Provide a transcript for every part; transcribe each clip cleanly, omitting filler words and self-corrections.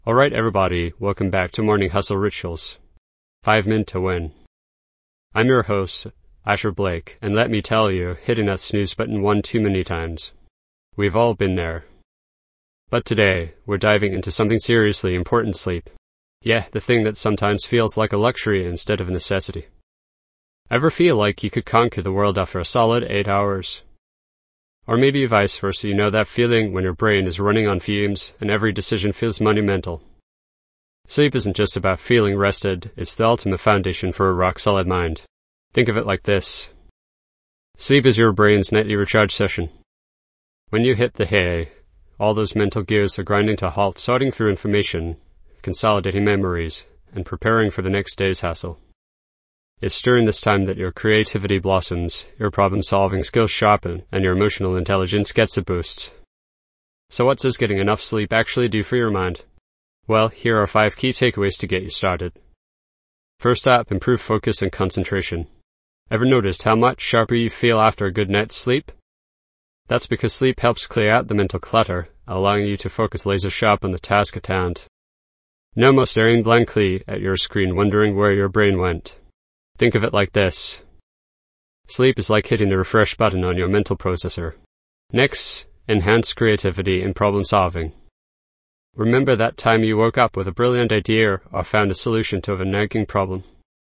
Alright everybody, welcome back to Morning Hustle Rituals. 5 Min to Win. I'm your host, Asher Blake, and let me tell you, hitting that snooze button one too many times. We've all been there. But today, we're diving into something seriously important: sleep. Yeah, the thing that sometimes feels like a luxury instead of a necessity. Ever feel like you could conquer the world after a solid 8 hours? Or maybe vice versa, you know that feeling when your brain is running on fumes and every decision feels monumental. Sleep isn't just about feeling rested, it's the ultimate foundation for a rock-solid mind. Think of it like this. Sleep is your brain's nightly recharge session. When you hit the hay, all those mental gears are grinding to a halt, sorting through information, consolidating memories, and preparing for the next day's hassle. It's during this time that your creativity blossoms, your problem-solving skills sharpen, and your emotional intelligence gets a boost. So what does getting enough sleep actually do for your mind? Well, here are 5 key takeaways to get you started. First up, improve focus and concentration. Ever noticed how much sharper you feel after a good night's sleep? That's because sleep helps clear out the mental clutter, allowing you to focus laser sharp on the task at hand. No more staring blankly at your screen wondering where your brain went. Think of it like this. Sleep is like hitting the refresh button on your mental processor. Next, enhance creativity and problem solving. Remember that time you woke up with a brilliant idea or found a solution to a nagging problem?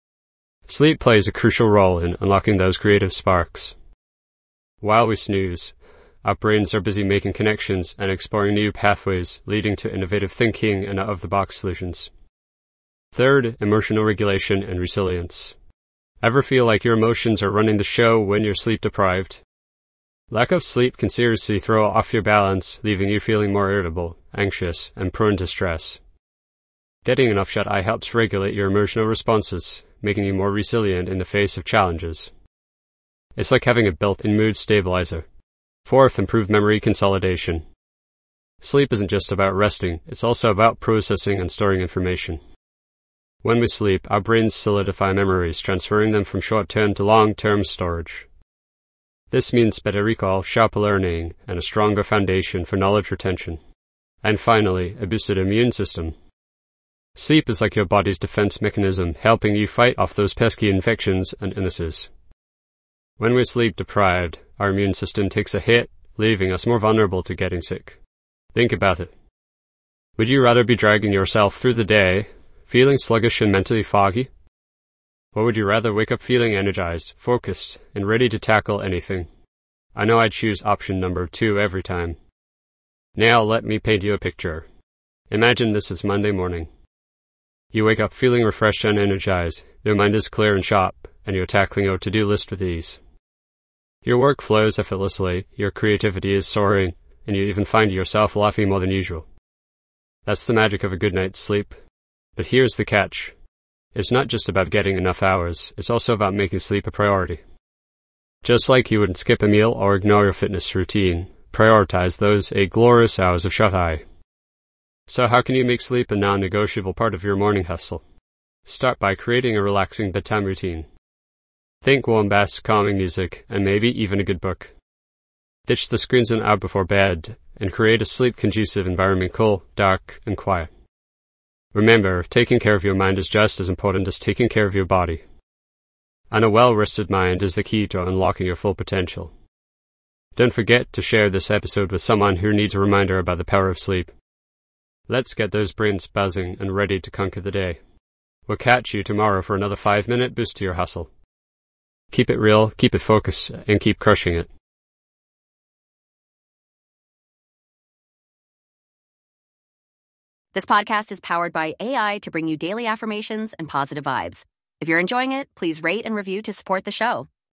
Sleep plays a crucial role in unlocking those creative sparks. While we snooze, our brains are busy making connections and exploring new pathways, leading to innovative thinking and out-of-the-box solutions. Third, emotional regulation and resilience. Ever feel like your emotions are running the show when you're sleep-deprived? Lack of sleep can seriously throw off your balance, leaving you feeling more irritable, anxious, and prone to stress. Getting enough shut-eye helps regulate your emotional responses, making you more resilient in the face of challenges. It's like having a built-in mood stabilizer. Fourth, improve memory consolidation. Sleep isn't just about resting, it's also about processing and storing information. When we sleep, our brains solidify memories, transferring them from short-term to long-term storage. This means better recall, sharper learning, and a stronger foundation for knowledge retention. And finally, a boosted immune system. Sleep is like your body's defense mechanism, helping you fight off those pesky infections and illnesses. When we're sleep-deprived, our immune system takes a hit, leaving us more vulnerable to getting sick. Think about it. Would you rather be dragging yourself through the day, feeling sluggish and mentally foggy? Or would you rather wake up feeling energized, focused, and ready to tackle anything? I know I'd choose option number 2 every time. Now let me paint you a picture. Imagine this is Monday morning. You wake up feeling refreshed and energized, your mind is clear and sharp, and you're tackling your to-do list with ease. Your work flows effortlessly, your creativity is soaring, and you even find yourself laughing more than usual. That's the magic of a good night's sleep. But here's the catch. It's not just about getting enough hours, it's also about making sleep a priority. Just like you wouldn't skip a meal or ignore your fitness routine, prioritize those 8 glorious hours of shut-eye. So how can you make sleep a non-negotiable part of your morning hustle? Start by creating a relaxing bedtime routine. Think warm baths, calming music, and maybe even a good book. Ditch the screens an hour before bed, and create a sleep-conducive environment, cool, dark, and quiet. Remember, taking care of your mind is just as important as taking care of your body. And a well-rested mind is the key to unlocking your full potential. Don't forget to share this episode with someone who needs a reminder about the power of sleep. Let's get those brains buzzing and ready to conquer the day. We'll catch you tomorrow for another 5-minute boost to your hustle. Keep it real, keep it focused, and keep crushing it. This podcast is powered by AI to bring you daily affirmations and positive vibes. If you're enjoying it, please rate and review to support the show.